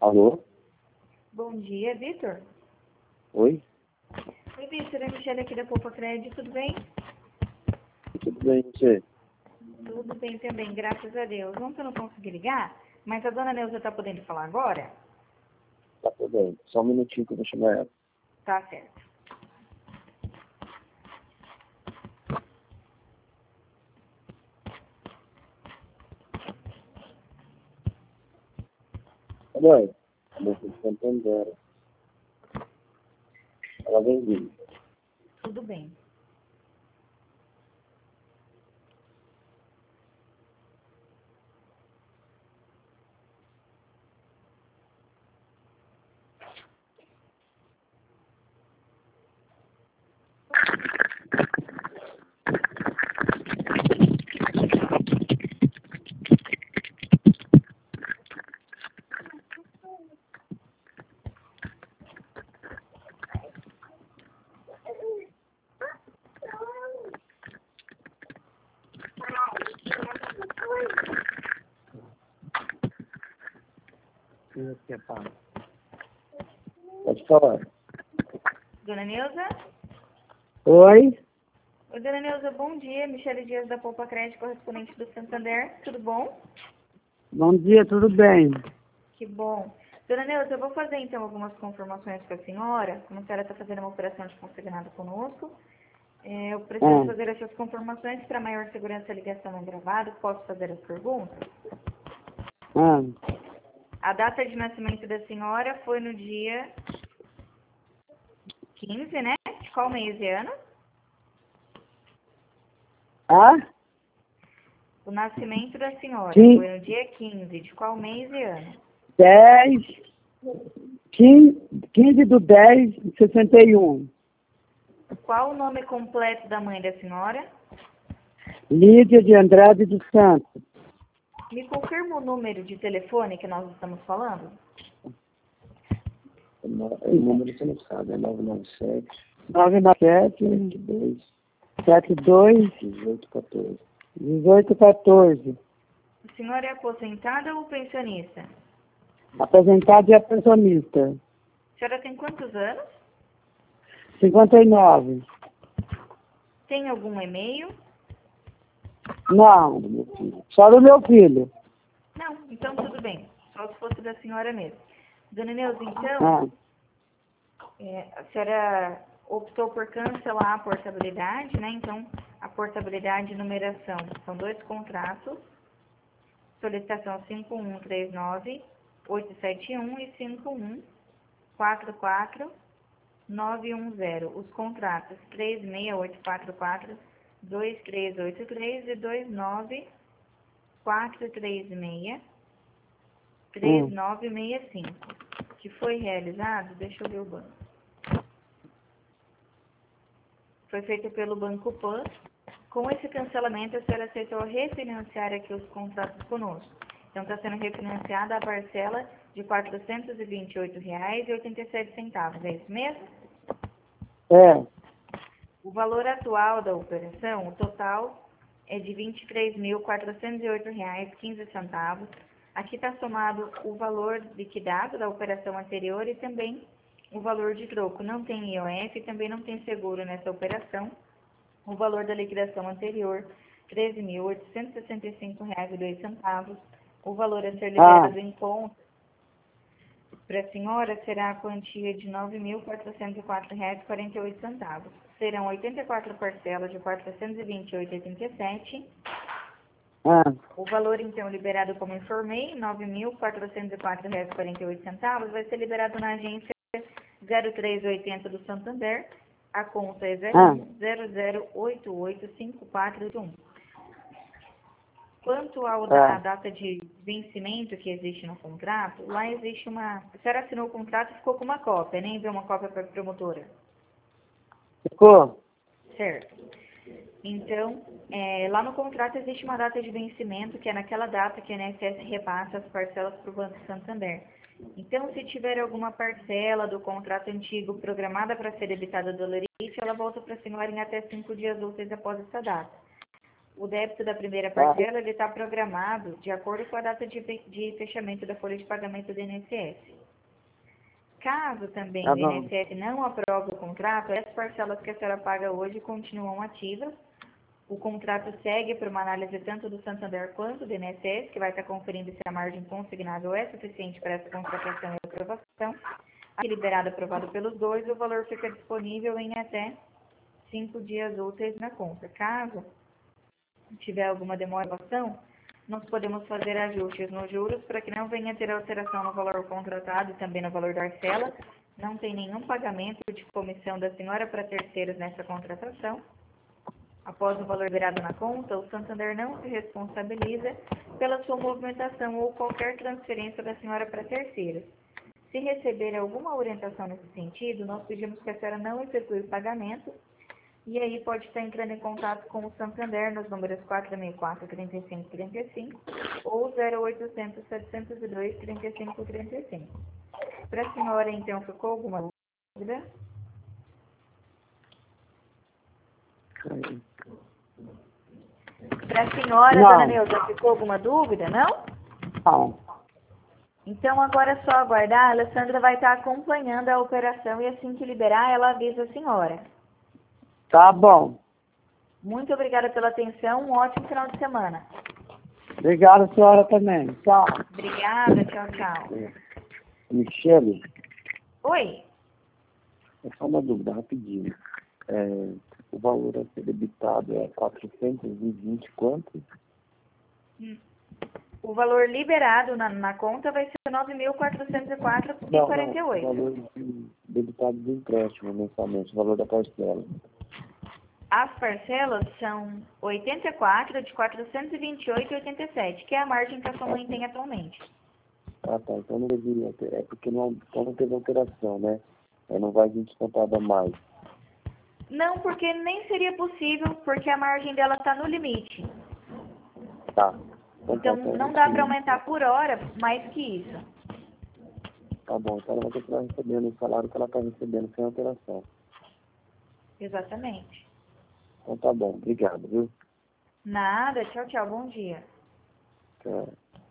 Alô? Bom dia, Vitor. Oi? Oi, Vitor. É a Michelle aqui da Poupa Crédito, tudo bem? Tudo bem, você? Tudo bem também, graças a Deus. Ontem eu não consegui ligar, mas a dona Neuza tá podendo falar agora? Tá tudo bem. Só um minutinho que eu vou chamar ela. Tá certo. Tá bom? Moça de Santander. Ela vem vir. Tudo bem. Pode falar. Dona Neuza? Oi, Oi, Dona Neuza, bom dia. Michelle Dias da Poupa Crédito, correspondente do Santander. Tudo bom? bom dia, tudo bem? Que bom. Dona Neuza, eu vou fazer então algumas confirmações com a senhora. Como a senhora está fazendo uma operação de consignado conosco, eu preciso fazer essas confirmações para maior segurança. A ligação é gravada. Posso fazer as perguntas? Ah, A data de nascimento da senhora foi no dia 15, né? De qual mês e ano? ah? O nascimento da senhora Sim. foi no dia 15, de qual mês e ano? 15 do 10 de 61. Qual o nome completo da mãe da senhora? Lídia de Andrade dos Santos. Me confirma o número de telefone que nós estamos falando? O número você não sabe, é 997 997 22 72 1814. 1814. A senhora é aposentada ou pensionista? Aposentado e pensionista. A senhora tem quantos anos? 59. Tem algum e-mail? Não, só do meu filho. Não, então tudo bem. Só se fosse da senhora mesmo. Dona Neuza, então, Ah, a senhora optou por cancelar a portabilidade, né? Então, a portabilidade e numeração são dois contratos. Solicitação 5139871 e 5144910. Os contratos 36844, 2383 e 29436, 3965. Que foi realizado, deixa eu ver o banco. Foi feito pelo Banco Pan. Com esse cancelamento, a senhora aceitou refinanciar aqui os contratos conosco. Então, está sendo refinanciada a parcela de R$ 428,87. É isso mesmo? é. O valor atual da operação, o total, é de R$ 23.408,15. Aqui está somado o valor liquidado da operação anterior e também o valor de troco. Não tem IOF e também não tem seguro nessa operação. O valor da liquidação anterior, R$ 13.865,02. O valor a ser liberado em conta para a senhora será a quantia de R$ 9.404,48. Serão 84 parcelas de R$ 428,87. O valor, então, liberado, como informei, R$ 9.404,48, vai ser liberado na agência 0380 do Santander. A conta é 00885481. Quanto à data de vencimento que existe no contrato, lá existe uma... A senhora assinou o contrato e ficou com uma cópia, nem enviou uma cópia para a promotora. Ficou? Certo. Então, lá no contrato existe uma data de vencimento, que é naquela data que a INSS repassa as parcelas para o Banco Santander. Então, se tiver alguma parcela do contrato antigo programada para ser debitada do Lerite, ela volta para a senhora em até 5 dias úteis após essa data. O débito da primeira parcela ele está programado de acordo com a data de fechamento da folha de pagamento do INSS. Caso também o INSS não aprove o contrato, as parcelas que a senhora paga hoje continuam ativas. O contrato segue por uma análise tanto do Santander quanto do INSS, que vai estar conferindo se a margem consignável é suficiente para essa contratação e aprovação. Aqui liberado aprovado pelos dois, o valor fica disponível em até 5 dias úteis na conta. Caso tiver alguma demora ou ação, nós podemos fazer ajustes nos juros para que não venha a ter alteração no valor contratado e também no valor da parcela. Não tem nenhum pagamento de comissão da senhora para terceiros nessa contratação. Após o valor virado na conta, o Santander não se responsabiliza pela sua movimentação ou qualquer transferência da senhora para terceiros. Se receber alguma orientação nesse sentido, nós pedimos que a senhora não efetue o pagamento e aí pode estar entrando em contato com o Santander nos números 464-3535 ou 0800-702-3535. Para a senhora, então, ficou alguma dúvida? Para a senhora, Não. dona Neuza, ficou alguma dúvida, não? Não. Então, agora é só aguardar. A Alessandra vai estar acompanhando a operação e assim que liberar, ela avisa a senhora. Tá bom. Muito obrigada pela atenção. Um ótimo final de semana. Obrigado, senhora, também. Tchau. Obrigada. Tchau, tchau. Michele, Oi. é só uma dúvida rapidinho. O valor a ser debitado é 420 quanto? O valor liberado na conta vai ser Não, o 9.404,48. valor debitado do empréstimo mensalmente, o valor da parcela. As parcelas são 84 de 428,87, que é a margem que a sua mãe tem atualmente. Ah, tá. Então não deveria ter. É porque não teve alteração, né? Não vai vir descontada mais. Não, porque nem seria possível, porque a margem dela está no limite. Tá. Então não dá para aumentar por hora mais que isso. Tá bom. Então ela vai continuar recebendo o salário que ela está recebendo sem alteração. Exatamente. Então tá bom. Obrigado, viu? Nada. Tchau, tchau. Bom dia. Tchau.